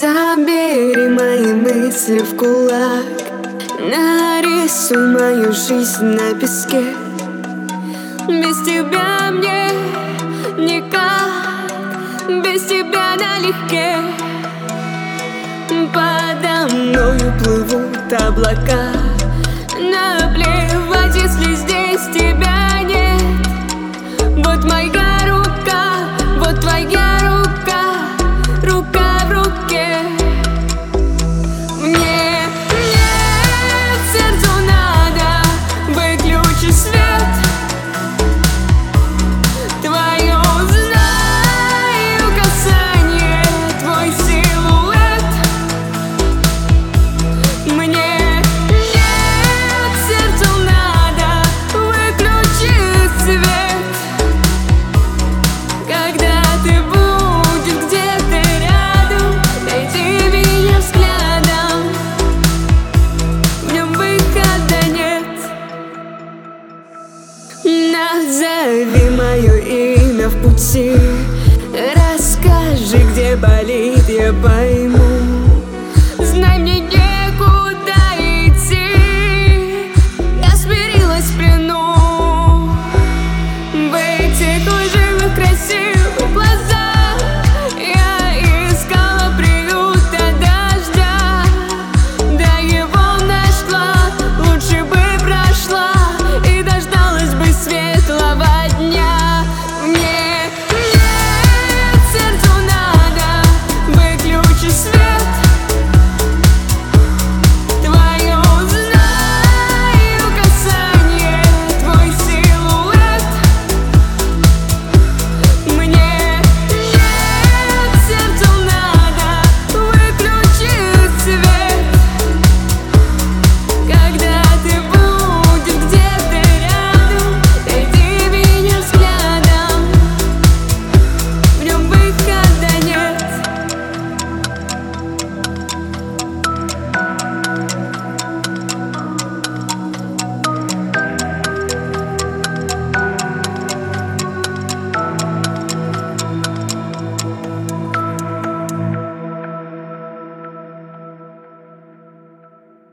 Собери мои мысли в кулак, нарисуй мою жизнь на песке. Без тебя мне никак, без тебя налегке. Подо мною плывут облака, наплевать, если здесь тебя нет. Вот моя рука, вот твоя рука, рука в руке. Мне сердцу надо выключить свет. Твое знаю касание, твой силуэт. Мне сердцу надо выключить свет. Когда ты будешь где-то рядом, найди меня взглядом. В нем выхода нет. Назови мое имя в пути,